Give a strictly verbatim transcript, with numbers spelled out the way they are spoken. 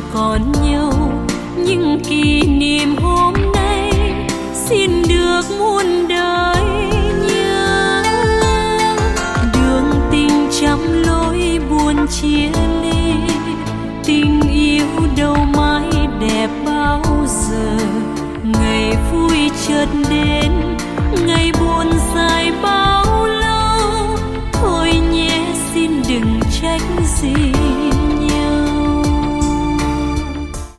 còn nhau, nhưng kỷ niệm hôm nay xin được muôn đời nhớ. Đường tình trăm lối buồn chia ly, tình yêu đâu mãi đẹp bao giờ. Ngày vui chợt đến, ngày buồn dài bao lâu. Thôi nhé xin đừng trách gì.